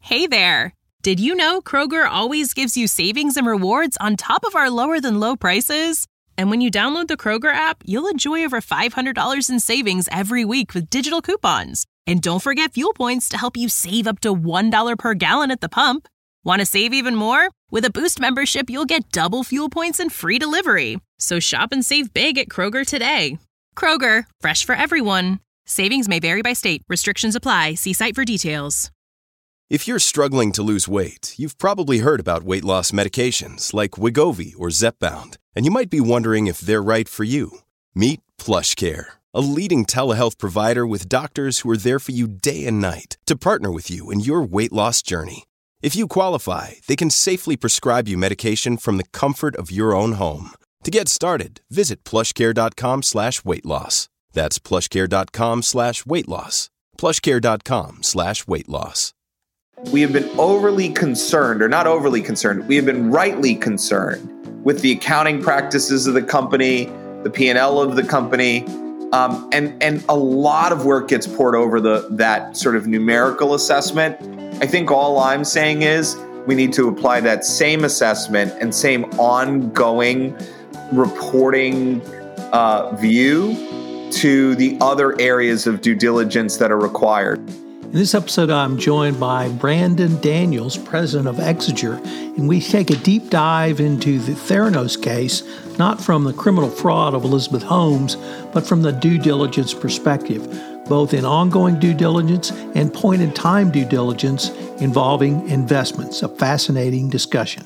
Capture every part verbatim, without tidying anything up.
Hey there! Did you know Kroger always gives you savings and rewards on top of our lower-than-low prices? And when you download the Kroger app, you'll enjoy over five hundred dollars in savings every week with digital coupons. And don't forget fuel points to help you save up to one dollar per gallon at the pump. Want to save even more? With a Boost membership, you'll get double fuel points and free delivery. So shop and save big at Kroger today. Kroger, fresh for everyone. Savings may vary by state. Restrictions apply. See site for details. If you're struggling to lose weight, you've probably heard about weight loss medications like Wegovy or Zepbound, and you might be wondering if they're right for you. Meet PlushCare, a leading telehealth provider with doctors who are there for you day and night to partner with you in your weight loss journey. If you qualify, they can safely prescribe you medication from the comfort of your own home. To get started, visit plushcare.com slash weight loss. That's plushcare.com slash weight loss. plushcare.com slash weight loss. We have been overly concerned, or not overly concerned, we have been rightly concerned with the accounting practices of the company, the P and L of the company, um, and, and a lot of work gets poured over the that sort of numerical assessment. I think all I'm saying is we need to apply that same assessment and same ongoing reporting uh, view to the other areas of due diligence that are required. In this episode, I'm joined by Brandon Daniels, president of Exeger, and we take a deep dive into the Theranos case, not from the criminal fraud of Elizabeth Holmes, but from the due diligence perspective, both in ongoing due diligence and point-in-time due diligence involving investments. A fascinating discussion.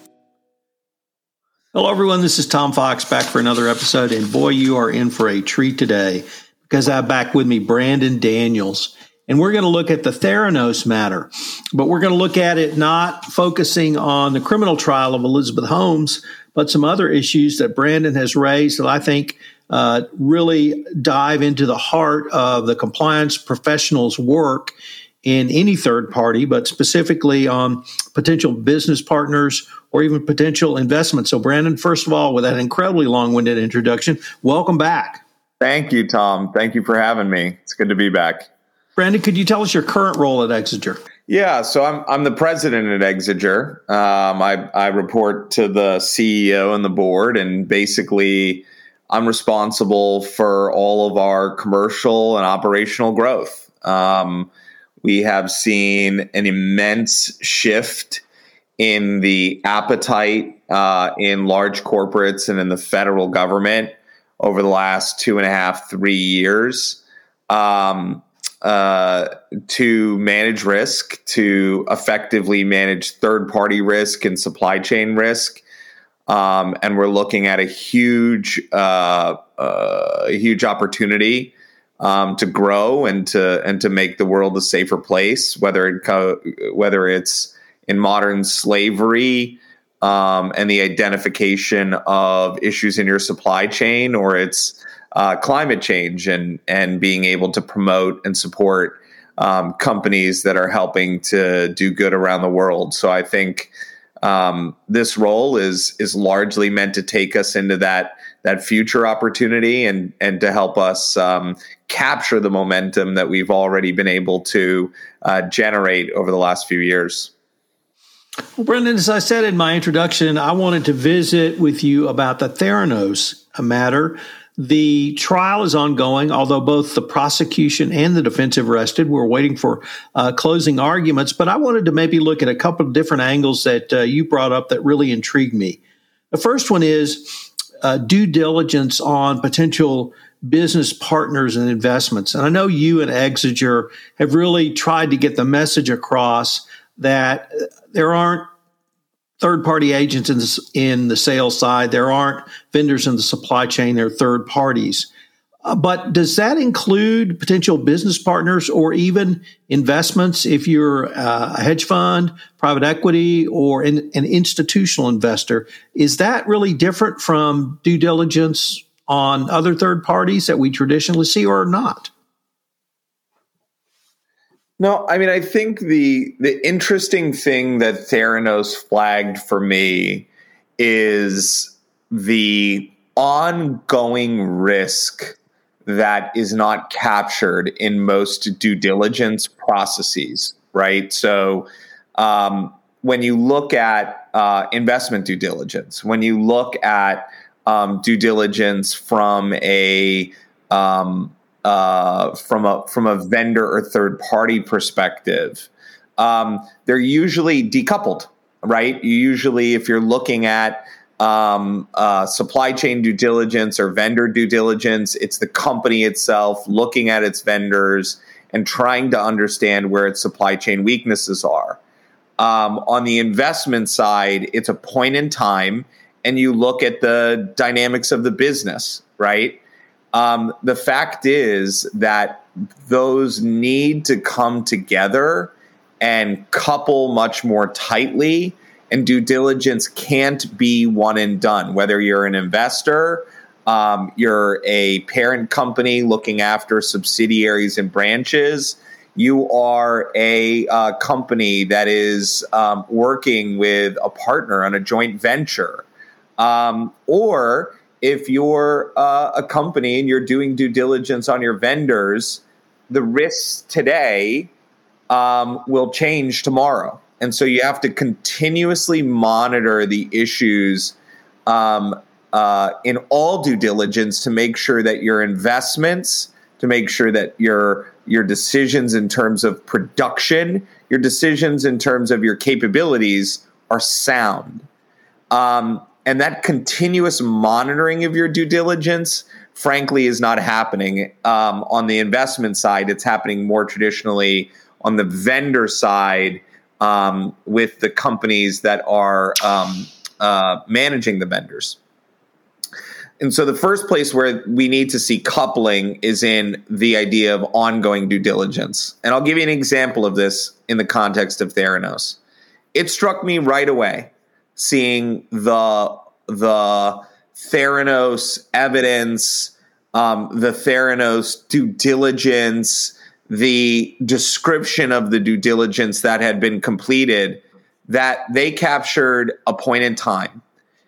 Hello, everyone. This is Tom Fox back for another episode, and boy, you are in for a treat today because I have back with me Brandon Daniels. And we're going to look at the Theranos matter, but we're going to look at it not focusing on the criminal trial of Elizabeth Holmes, but some other issues that Brandon has raised that I think uh, really dive into the heart of the compliance professional's work in any third party, but specifically on potential business partners or even potential investments. So Brandon, first of all, with that incredibly long-winded introduction, welcome back. Thank you, Tom. Thank you for having me. It's good to be back. Brandon, could you tell us your current role at Exeger? Yeah, so I'm I'm the president at Exeger. Um, I I report to the C E O and the board, and basically I'm responsible for all of our commercial and operational growth. Um, we have seen an immense shift in the appetite uh, in large corporates and in the federal government over the last two and a half, three years. Um, Uh, to manage risk, to effectively manage third-party risk and supply chain risk. Um, and we're looking at a huge, uh, uh, a huge opportunity um, to grow and to and to make the world a safer place, whether it co- whether it's in modern slavery um, and the identification of issues in your supply chain, or it's Uh, climate change and and being able to promote and support um, companies that are helping to do good around the world. So I think um, this role is is largely meant to take us into that that future opportunity and and to help us um, capture the momentum that we've already been able to uh, generate over the last few years. Well, Brendan, as I said in my introduction, I wanted to visit with you about the Theranos matter. The trial is ongoing, although both the prosecution and the defense have rested. We're waiting for uh, closing arguments, but I wanted to maybe look at a couple of different angles that uh, you brought up that really intrigued me. The first one is uh, due diligence on potential business partners and investments. And I know you and Exeger have really tried to get the message across that there aren't third-party agents in the, in the sales side. There aren't vendors in the supply chain. They're third parties. Uh, but does that include potential business partners or even investments if you're uh, a hedge fund, private equity, or in, an institutional investor? Is that really different from due diligence on other third parties that we traditionally see, or not? No, I mean, I think the the interesting thing that Theranos flagged for me is the ongoing risk that is not captured in most due diligence processes, right? So Um, when you look at uh, investment due diligence, when you look at um, due diligence from a um, uh, from a from a vendor or third party perspective, um, they're usually decoupled, right? You usually, if you're looking at um, uh, supply chain due diligence or vendor due diligence, it's the company itself looking at its vendors and trying to understand where its supply chain weaknesses are. Um, on the investment side, it's a point in time, and you look at the dynamics of the business, right? Um, the fact is that those need to come together and couple much more tightly, and due diligence can't be one and done. Whether you're an investor, um, you're a parent company looking after subsidiaries and branches, you are a uh, company that is um, working with a partner on a joint venture, um, or if you're uh, a company and you're doing due diligence on your vendors, the risks today um, will change tomorrow. And so you have to continuously monitor the issues um, uh, in all due diligence to make sure that your investments, to make sure that your your decisions in terms of production, your decisions in terms of your capabilities are sound. Um, and that continuous monitoring of your due diligence, frankly, is not happening um, on the investment side. It's happening more traditionally on the vendor side, Um, with the companies that are um, uh, managing the vendors. And so the first place where we need to see coupling is in the idea of ongoing due diligence. And I'll give you an example of this in the context of Theranos. It struck me right away seeing the, the Theranos evidence, um, the Theranos due diligence, the description of the due diligence that had been completed, that they captured a point in time.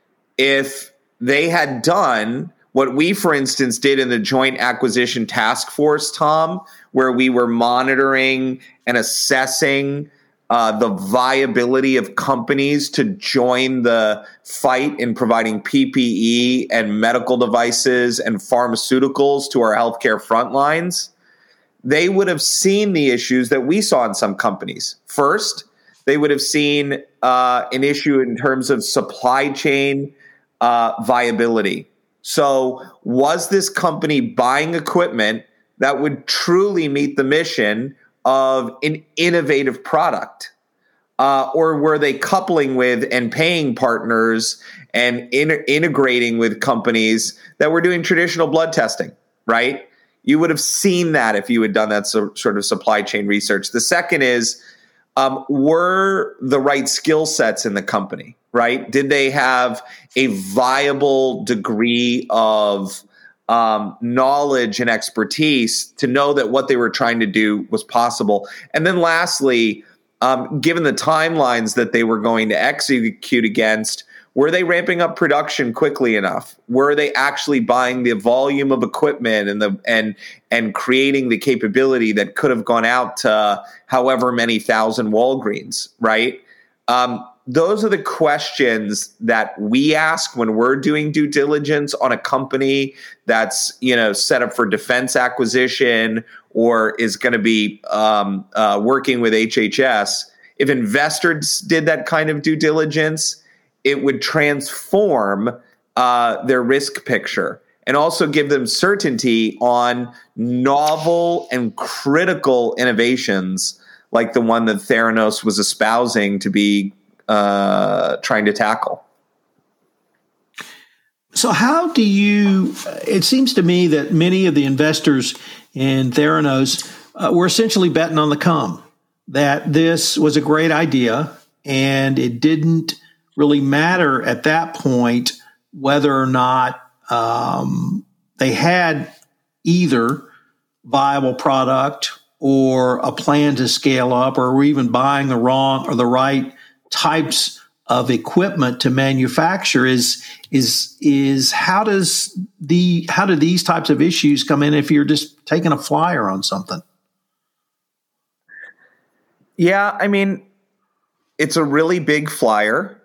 If they had done what we, for instance, did in the Joint Acquisition Task Force, Tom, where we were monitoring and assessing uh, the viability of companies to join the fight in providing P P E and medical devices and pharmaceuticals to our healthcare front lines, they would have seen the issues that we saw in some companies. First, they would have seen uh, an issue in terms of supply chain uh, viability. So was this company buying equipment that would truly meet the mission of an innovative product? Uh, or were they coupling with and paying partners and in- integrating with companies that were doing traditional blood testing, right? You would have seen that if you had done that so, sort of supply chain research. The second is, um, were the right skill sets in the company, right? Did they have a viable degree of um, knowledge and expertise to know that what they were trying to do was possible? And then lastly, um, given the timelines that they were going to execute against, were they ramping up production quickly enough? Were they actually buying the volume of equipment and the and and creating the capability that could have gone out to however many thousand Walgreens, right? Um, those are the questions that we ask when we're doing due diligence on a company that's, you know, set up for defense acquisition or is going to be um, uh, working with H H S. If investors did that kind of due diligence, it would transform uh, their risk picture and also give them certainty on novel and critical innovations like the one that Theranos was espousing to be uh, trying to tackle. So how do you, it seems to me that many of the investors in Theranos uh, were essentially betting on the come, that this was a great idea and it didn't really matter at that point whether or not um, they had either viable product or a plan to scale up, or were even buying the wrong or the right types of equipment to manufacture. Is is is how does the how do these types of issues come in if you're just taking a flyer on something? Yeah, I mean, it's a really big flyer.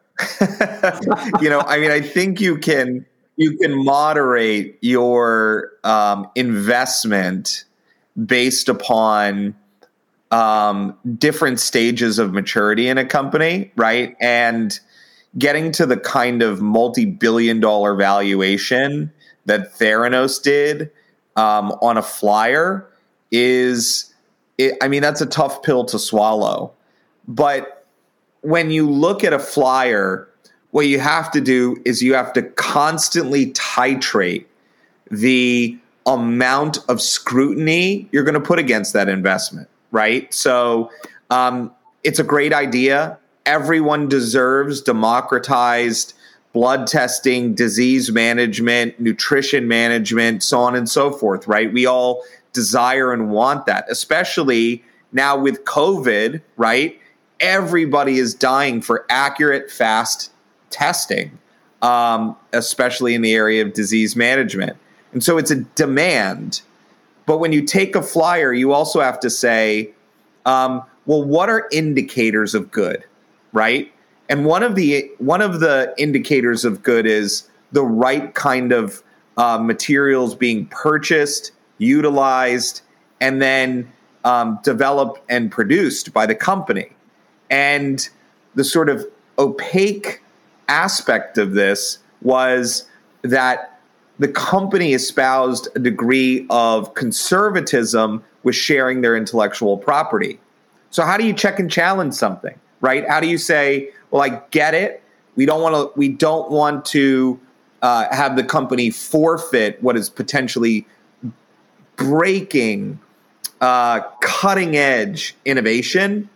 you know, I mean, I think you can you can moderate your um, investment based upon um, different stages of maturity in a company, right? And getting to the kind of multi-billion dollar valuation that Theranos did um, on a flyer is, it, I mean, that's a tough pill to swallow. But when you look at a flyer, what you have to do is you have to constantly titrate the amount of scrutiny you're going to put against that investment, right? So um, it's a great idea. Everyone deserves democratized blood testing, disease management, nutrition management, so on and so forth, right? We all desire and want that, especially now with COVID, right? Everybody is dying for accurate, fast testing, um, especially in the area of disease management. And so it's a demand. But when you take a flyer, you also have to say, um, well, what are indicators of good, right? And one of the one of the indicators of good is the right kind of uh, materials being purchased, utilized, and then um, developed and produced by the company. And the sort of opaque aspect of this was that the company espoused a degree of conservatism with sharing their intellectual property. So how do you check and challenge something, right? How do you say, well, I get it. We don't want to. We don't want to uh, have the company forfeit what is potentially breaking, uh, cutting edge innovation.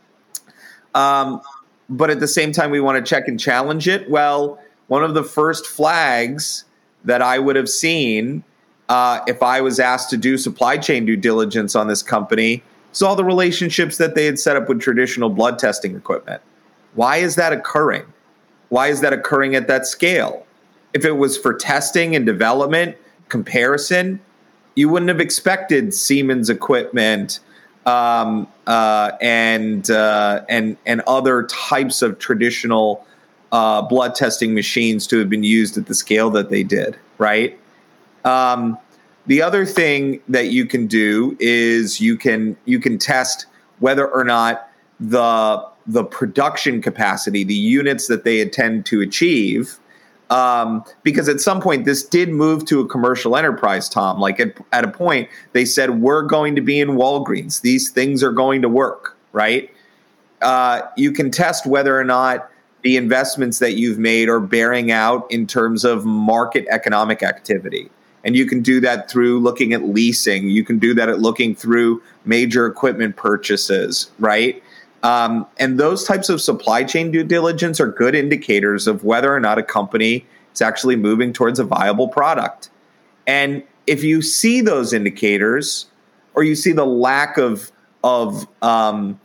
Um, but at the same time, we want to check and challenge it. Well, one of the first flags that I would have seen uh, if I was asked to do supply chain due diligence on this company is all the relationships that they had set up with traditional blood testing equipment. Why is that occurring? Why is that occurring at that scale? If it was for testing and development, comparison, you wouldn't have expected Siemens equipment um, uh, and uh, and and other types of traditional uh, blood testing machines to have been used at the scale that they did, right? Um, the other thing that you can do is you can you can test whether or not the the production capacity, the units that they intend to achieve, um, because at some point this did move to a commercial enterprise, Tom. Like at, at a point, they said, we're going to be in Walgreens. These things are going to work, right? Uh, you can test whether or not the investments that you've made are bearing out in terms of market economic activity. And you can do that through looking at leasing. You can do that at looking through major equipment purchases, right? Um, and those types of supply chain due diligence are good indicators of whether or not a company is actually moving towards a viable product. And if you see those indicators, or you see the lack of of um,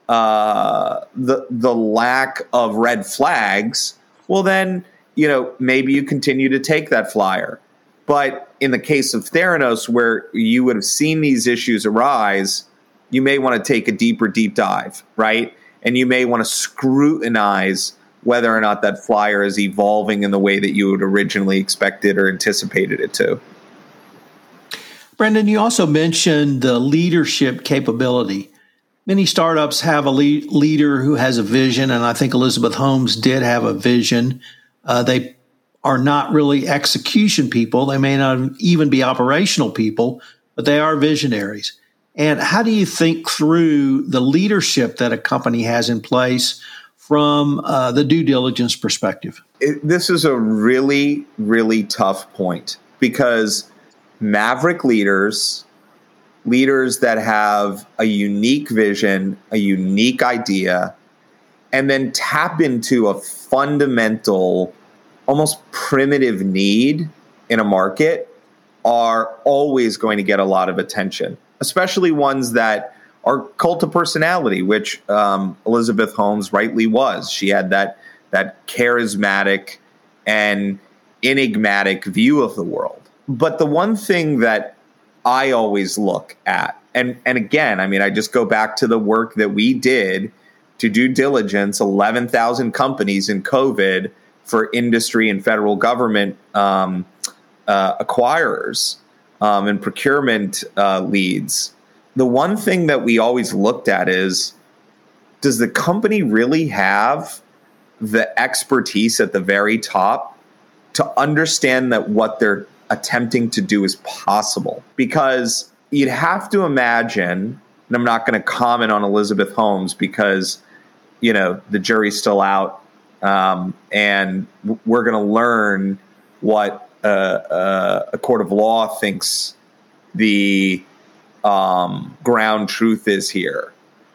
uh, the the lack of red flags, well, then you know maybe you continue to take that flyer. But in the case of Theranos, where you would have seen these issues arise, you may want to take a deeper deep dive, right? And you may want to scrutinize whether or not that flyer is evolving in the way that you had originally expected or anticipated it to. Brendan, you also mentioned the leadership capability. Many startups have a lead, leader who has a vision, and I think Elizabeth Holmes did have a vision. Uh, they are not really execution people. They may not even be operational people, but they are visionaries. And how do you think through the leadership that a company has in place from uh, the due diligence perspective? It, this is a really, really tough point because maverick leaders, leaders that have a unique vision, a unique idea, and then tap into a fundamental, almost primitive need in a market are always going to get a lot of attention. Especially ones that are cult of personality, which um, Elizabeth Holmes rightly was. She had that that charismatic and enigmatic view of the world. But the one thing that I always look at, and, and again, I mean, I just go back to the work that we did to due diligence eleven thousand companies in COVID for industry and federal government um, uh, acquirers um, and procurement uh, leads. The one thing that we always looked at is, does the company really have the expertise at the very top to understand that what they're attempting to do is possible? Because you'd have to imagine, and I'm not going to comment on Elizabeth Holmes because, you know, the jury's still out, um, and we're going to learn what uh, uh, a court of law thinks the um, ground truth is here.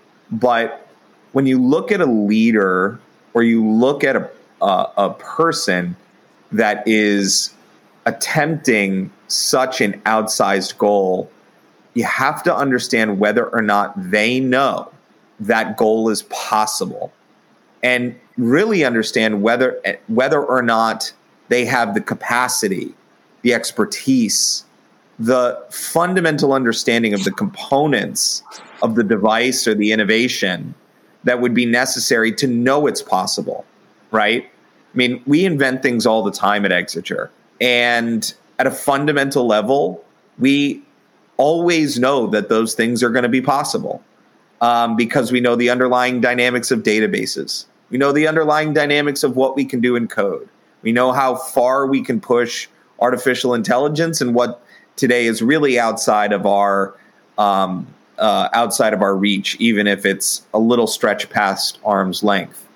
But when you look at a leader or you look at a, a, a person that is attempting such an outsized goal, you have to understand whether or not they know that goal is possible, and really understand whether whether or not they have the capacity, the expertise, the fundamental understanding of the components of the device or the innovation that would be necessary to know it's possible, right? I mean, we invent things all the time at Exeger. And at a fundamental level, we always know that those things are going to be possible um, because we know the underlying dynamics of databases. We know the underlying dynamics of what we can do in code. We know how far we can push artificial intelligence and what today is really outside of our um, uh, outside of our reach, even if it's a little stretch past arm's length.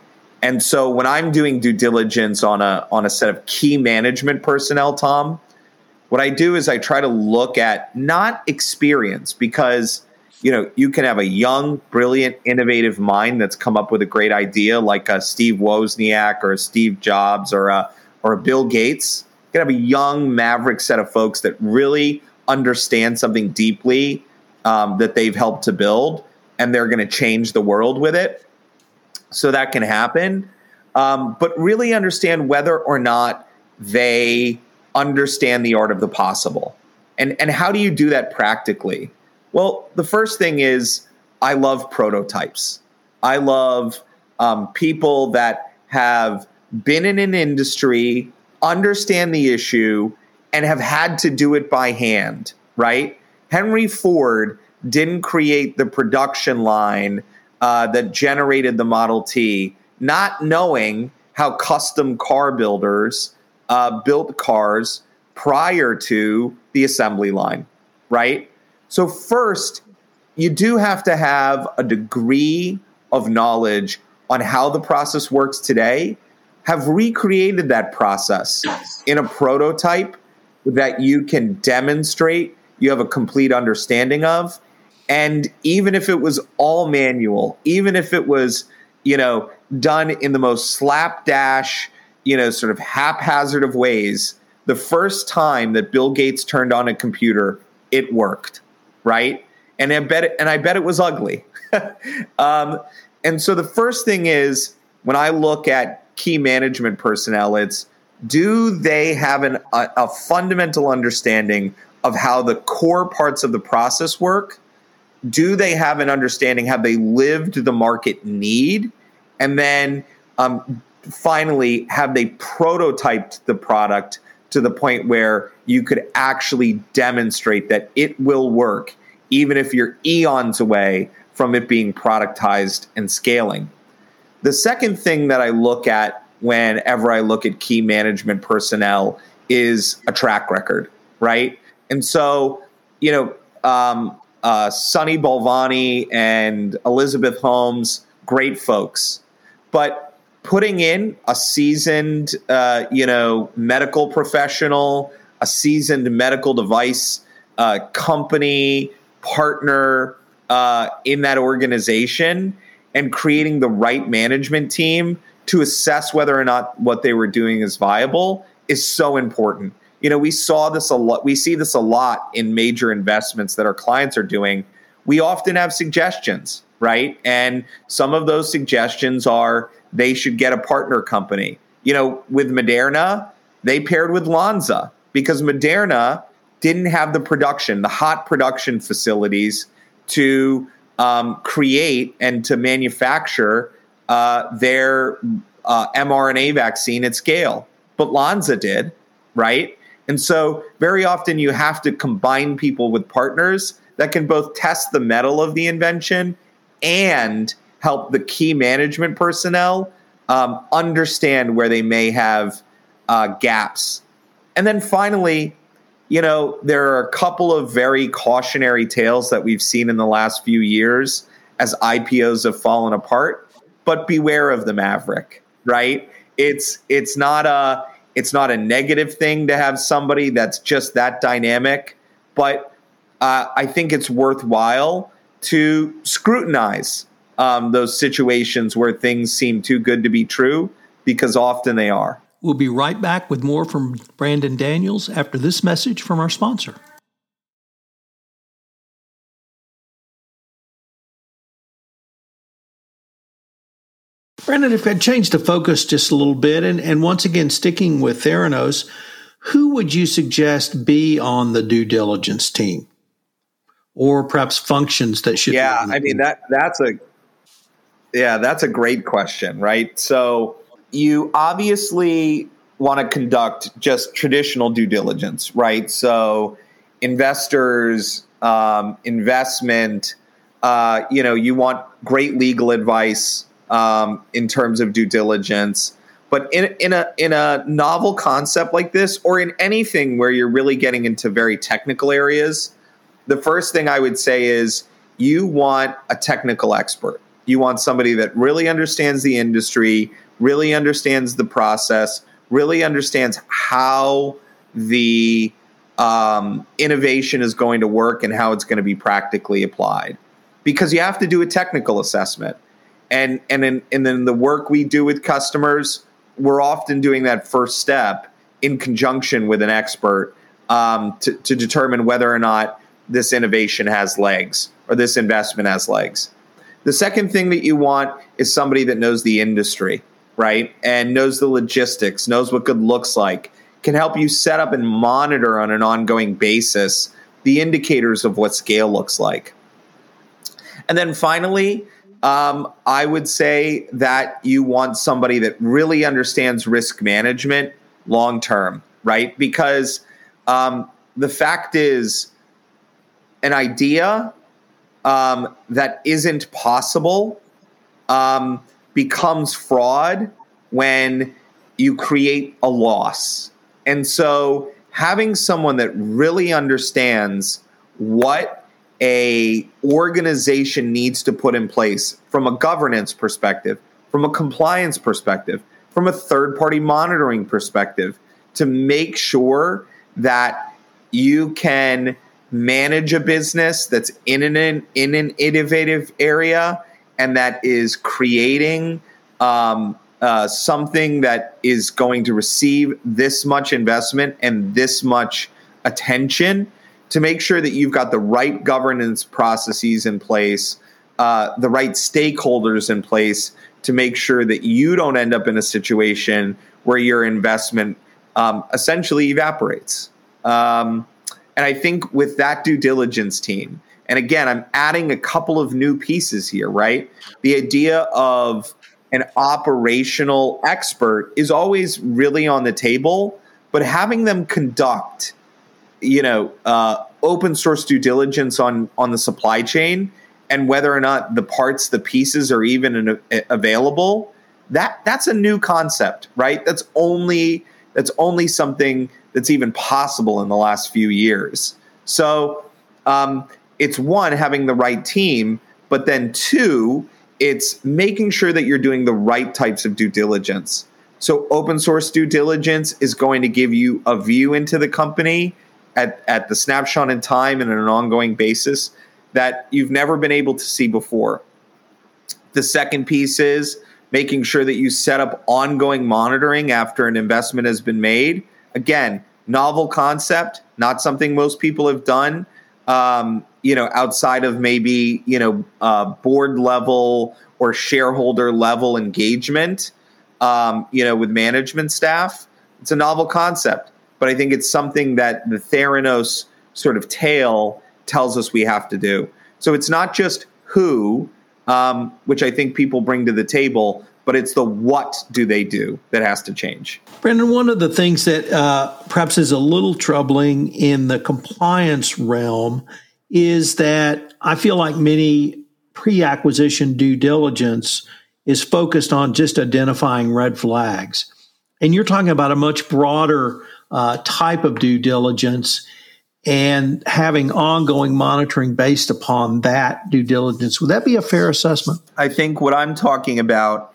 And so when I'm doing due diligence on a on a set of key management personnel, Tom, what I do is I try to look at not experience, because you know you can have a young, brilliant, innovative mind that's come up with a great idea, like a Steve Wozniak or a Steve Jobs or a or a Bill Gates. You can have a young, maverick set of folks that really understand something deeply um, that they've helped to build, and they're going to change the world with it. So that can happen, um, but really understand whether or not they understand the art of the possible. And, and how do you do that practically? Well, the first thing is I love prototypes. I love um, people that have been in an industry, understand the issue, and have had to do it by hand, right? Henry Ford didn't create the production line uh, that generated the Model T, not knowing how custom car builders uh, built cars prior to the assembly line, right? So first, you do have to have a degree of knowledge on how the process works today, have recreated that process in a prototype that you can demonstrate you have a complete understanding of. And even if it was all manual, even if it was, you know, done in the most slapdash, you know, sort of haphazard of ways, the first time that Bill Gates turned on a computer, it worked, right? And I bet it, and I bet it was ugly. um, and so the first thing is, when I look at key management personnel, it's, do they have an, a, a fundamental understanding of how the core parts of the process work? Do they have an understanding? Have they lived the market need? And then um, finally, have they prototyped the product to the point where you could actually demonstrate that it will work, even if you're eons away from it being productized and scaling? The second thing that I look at whenever I look at key management personnel is a track record, right? And so, you know, um, uh, Sunny Balvani and Elizabeth Holmes, great folks, but putting in a seasoned, uh, you know, medical professional, a seasoned medical device uh, company partner uh, in that organization, and creating the right management team to assess whether or not what they were doing is viable is so important. You know, we saw this a lot. We see this a lot in major investments that our clients are doing. We often have suggestions, right? And some of those suggestions are they should get a partner company. You know, with Moderna, they paired with Lonza because Moderna didn't have the production, the hot production facilities to um, create and to manufacture uh, their uh, mRNA vaccine at scale. But Lonza did, right? And so very often you have to combine people with partners that can both test the mettle of the invention and help the key management personnel um, understand where they may have uh, gaps. And then finally, you know, there are a couple of very cautionary tales that we've seen in the last few years as I P Os have fallen apart, but beware of the maverick, right? It's it's not a it's not a negative thing to have somebody that's just that dynamic, but uh, I think it's worthwhile to scrutinize um, those situations where things seem too good to be true, because often they are. We'll be right back with more from Brandon Daniels after this message from our sponsor. Brandon, if I change the focus just a little bit, and, and once again, sticking with Theranos, who would you suggest be on the due diligence team? Or perhaps functions that should yeah, be on the I mean, team? that that's a yeah, that's a great question, right? So you obviously want to conduct just traditional due diligence, right? So investors, um, investment, uh, you know, you want great legal advice um, in terms of due diligence. But in, in a in a novel concept like this, or in anything where you're really getting into very technical areas, the first thing I would say is you want a technical expert. You want somebody that really understands the industry, really understands the process, really understands how the um, innovation is going to work and how it's going to be practically applied. Because you have to do a technical assessment. And, and, in, and in the work we do with customers, we're often doing that first step in conjunction with an expert um, to, to determine whether or not this innovation has legs or this investment has legs. The second thing that you want is somebody that knows the industry, right? And knows the logistics, knows what good looks like, can help you set up and monitor on an ongoing basis the indicators of what scale looks like. And then finally, um, I would say that you want somebody that really understands risk management long term, right? Because um, the fact is, an idea um, that isn't possible um, becomes fraud when you create a loss. And so having someone that really understands what a organization needs to put in place from a governance perspective, from a compliance perspective, from a third-party monitoring perspective, to make sure that you can manage a business that's in an in an innovative area and that is creating um, uh, something that is going to receive this much investment and this much attention, to make sure that you've got the right governance processes in place, uh, the right stakeholders in place, to make sure that you don't end up in a situation where your investment um, essentially evaporates. Um, And I think with that due diligence team, and again, I'm adding a couple of new pieces here, right? The idea of an operational expert is always really on the table, but having them conduct, you know, uh, open source due diligence on, on the supply chain and whether or not the parts, the pieces are even in, uh, available, that that's a new concept, right? That's only that's only something that's even possible in the last few years. So um, it's one, having the right team, but then two, it's making sure that you're doing the right types of due diligence. So open source due diligence is going to give you a view into the company at, at the snapshot in time and on an ongoing basis that you've never been able to see before. The second piece is making sure that you set up ongoing monitoring after an investment has been made. Again, novel concept, not something most people have done, um, you know, outside of maybe, you know, uh, board level or shareholder level engagement, um, you know, with management staff. It's a novel concept, but I think it's something that the Theranos sort of tale tells us we have to do. So it's not just who, um, which I think people bring to the table, but it's the what do they do that has to change. Brandon, one of the things that uh, perhaps is a little troubling in the compliance realm is that I feel like many pre-acquisition due diligence is focused on just identifying red flags. And you're talking about a much broader uh, type of due diligence and having ongoing monitoring based upon that due diligence. Would that be a fair assessment? I think what I'm talking about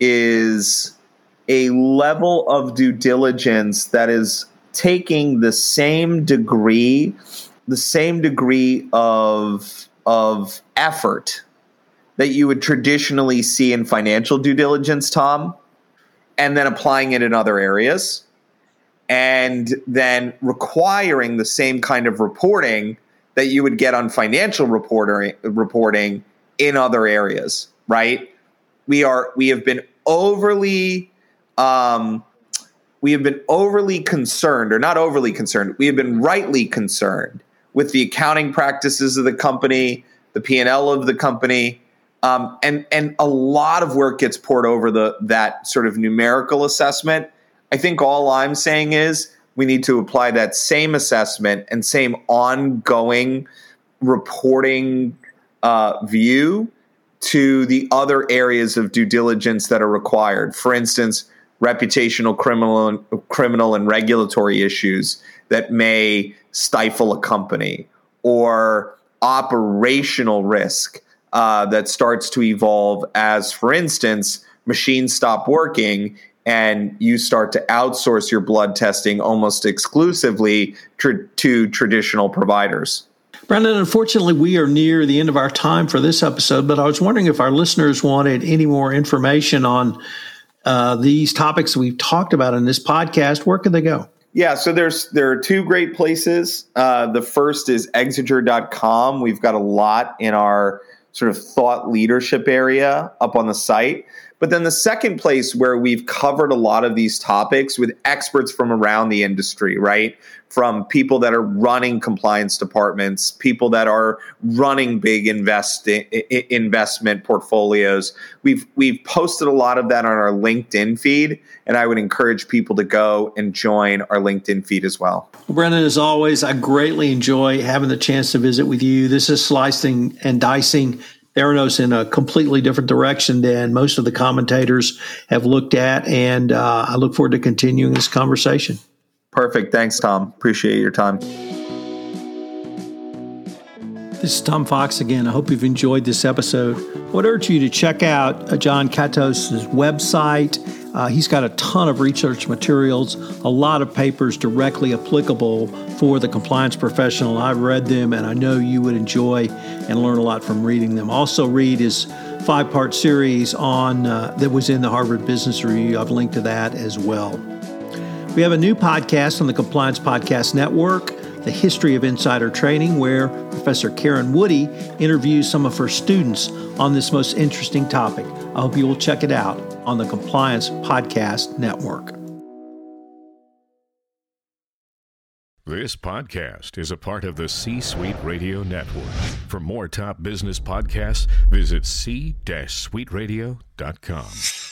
is a level of due diligence that is taking the same degree, the same degree of, of effort that you would traditionally see in financial due diligence, Tom, and then applying it in other areas, and then requiring the same kind of reporting that you would get on financial reporter, reporting in other areas, right? We are we have been overly um, we have been overly concerned, or not overly concerned, we have been rightly concerned with the accounting practices of the company, the P and L of the company, um, and and a lot of work gets poured over the that sort of numerical assessment. I think all I'm saying is we need to apply that same assessment and same ongoing reporting uh, view to the other areas of due diligence that are required. For instance, reputational, criminal, and, criminal and regulatory issues that may stifle a company, or operational risk uh, that starts to evolve as, for instance, machines stop working and you start to outsource your blood testing almost exclusively tr- to traditional providers. Brandon, unfortunately, we are near the end of our time for this episode, but I was wondering if our listeners wanted any more information on uh, these topics we've talked about in this podcast. Where can they go? Yeah, so there's there are two great places. Uh, the first is exeger dot com. We've got a lot in our sort of thought leadership area up on the site. But then the second place where we've covered a lot of these topics with experts from around the industry, right? From people that are running compliance departments, people that are running big invest investment portfolios. We've we've posted a lot of that on our LinkedIn feed, and I would encourage people to go and join our LinkedIn feed as well. Well, Brandon, as always, I greatly enjoy having the chance to visit with you. This is slicing and dicing Theranos in a completely different direction than most of the commentators have looked at, and uh, I look forward to continuing this conversation. Perfect. Thanks, Tom. Appreciate your time. This is Tom Fox again. I hope you've enjoyed this episode. I would urge you to check out uh, John Katos' website. Uh, he's got a ton of research materials, a lot of papers directly applicable for the compliance professional. I've read them, and I know you would enjoy and learn a lot from reading them. Also read his five-part series on uh, that was in the Harvard Business Review. I've linked to that as well. We have a new podcast on the Compliance Podcast Network, The History of Insider Trading, where Professor Karen Woody interviews some of her students on this most interesting topic. I hope you will check it out on the Compliance Podcast Network. This podcast is a part of the C-Suite Radio Network. For more top business podcasts, visit c suite radio dot com.